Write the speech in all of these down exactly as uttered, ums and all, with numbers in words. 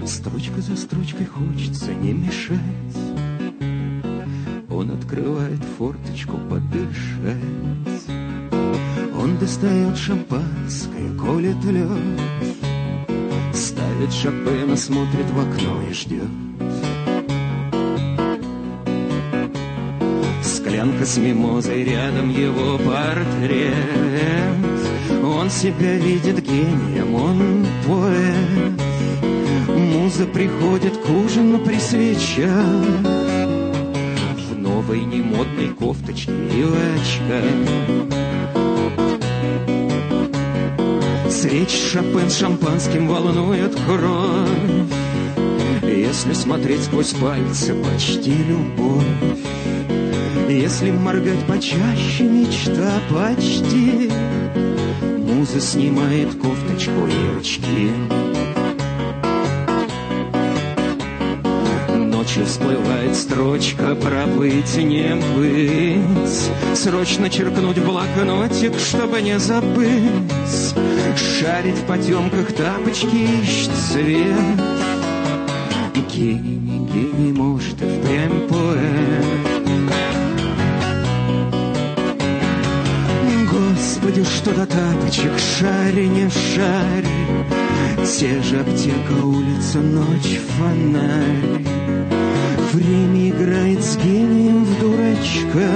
Строчка за строчкой хочется не мешать. Он открывает форточку подышать. Он достает шампанское, колет лед, ставит Шопена, смотрит в окно и ждет. Склянка с мимозой, рядом его портрет. Он себя видит гением, он поэт. Муза приходит к ужину при свечах, в новой немодной кофточке и в очках. Свечи Шопен с шампанским волнует кровь. Если смотреть сквозь пальцы, почти любовь. Если моргать почаще, мечта почти. Муза снимает кофточку и очки. Ночью всплывает строчка про быть, не быть. Срочно черкнуть в блокнотик, чтобы не забыть. Шарить в потемках, тапочки ищет цвет. Гений, гений, может, и впрямь поэт. Господи, что до тапочек, шари, не шари. Те же аптека, улица, ночь, фонарь. Время играет с гением в дурачка.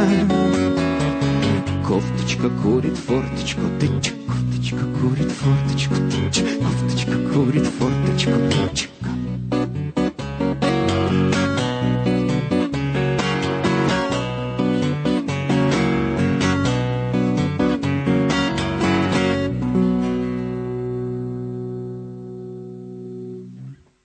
Кофточка курит форточку, тычек. Кофточка курит форточку, тычек. Кофточка курит форточку, тычек.